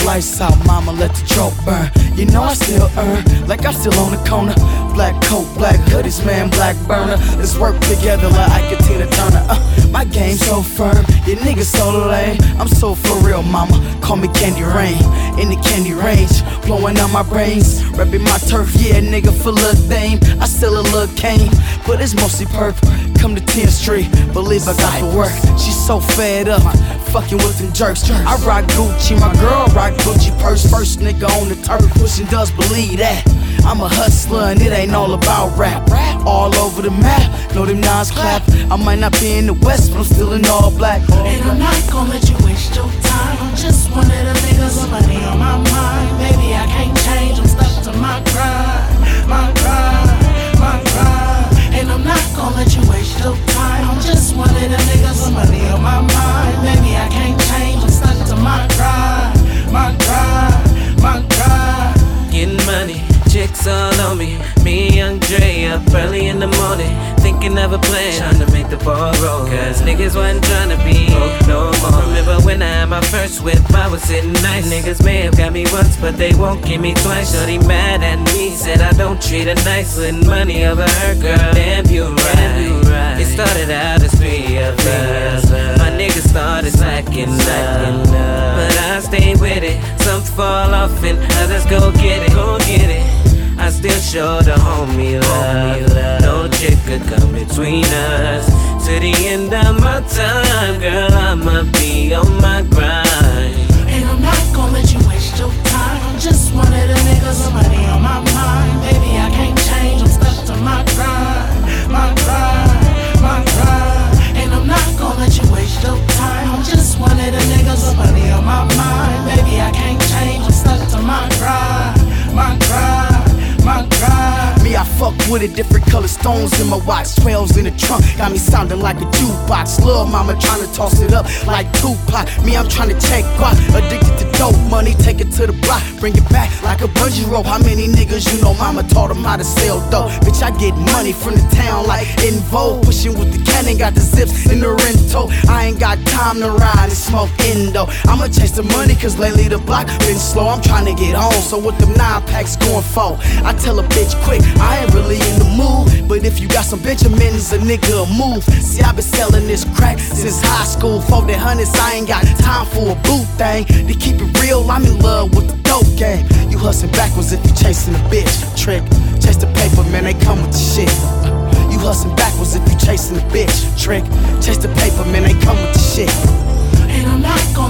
lights out, mama, let the dope burn. You know I still earn, like I'm still on the corner. Black coat, black hoodies, man, black burner. Let's work together like Ike and Tina Turner. My game so firm, your niggas so lame. I'm so for real, mama, call me Candy Rain. In the candy range, blowing out my brains. Reppin' my turf, yeah, nigga, full of dame. I still a little cane, but it's mostly purple. Come to 10th Street, believe I got the work. She's so fed up, fucking with them jerks. I rock Gucci, my girl rock Gucci purse. First nigga on the turf, pushing does believe that. I'm a hustler and it ain't all about rap. All over the map, know them nines clap. I might not be in the West, but I'm still in all black. And I'm not gonna let you waste your time. I'm just one of the niggas with money on my mind. Baby, I can't change, I'm stuck to my grind. My grind, my grind. And I'm not gonna let you waste your time. I'm just one of the niggas with money on my mind. Baby, I can't change, I'm stuck to my grind. My grind, my grind. Getting money, chicks all on me. Me and Young Dre up early in the morning, thinking of a plan, trying to make the ball roll. Cause niggas wasn't trying to be no more. Remember when I had my first whip, I was sitting nice. Niggas may have got me once, but they won't give me twice. Shorty mad at me, said I don't treat her nice. Putting money over her, girl, damn you right. It started out as 3 of us. My niggas started slacking up, but I stay with it. Some fall off and others go get it, go get it. I still show the homie love. No chick could come between us. To the end of my time, girl, I'ma be on my grind. And I'm not gonna let you waste your time. I'm just one of the niggas with money on my mind. Baby, I can't change, I'm stuck to my grind. My grind, my grind. And I'm not gonna let you waste your time. I'm just one of the niggas with money on my mind. Baby, I can't change, I'm stuck to my grind. My grind, my grind. Me, I fuck with it, different color stones in my watch, 12s in the trunk, got me sounding like a jukebox. Lil' mama tryna toss it up like Tupac. Me, I'm tryna take guap, addicted to dope money, take it to the block, bring it back like a bungee rope. How many niggas you know mama taught them how to sell dope? Bitch, I get money from the town like In Vogue, pushing with the cannon, got the zips in the rental. I ain't got time to ride and smoke Indo. I'ma chase the money cause lately the block been slow. I'm tryna get home, so with them 9-packs going for, I tell a bitch quick, I ain't really in the mood, but if you got some Benjamins, a nigga move. See, I been selling this crack since high school. For the hundreds, I ain't got time for a boo thing. To keep it real, I'm in love with the dope game. You hustling backwards if you chasing a bitch. Trick, chase the paper, man, they come with the shit. You hustling backwards if you chasing a bitch. Trick, chase the paper, man, they come with the shit. And I'm not gonna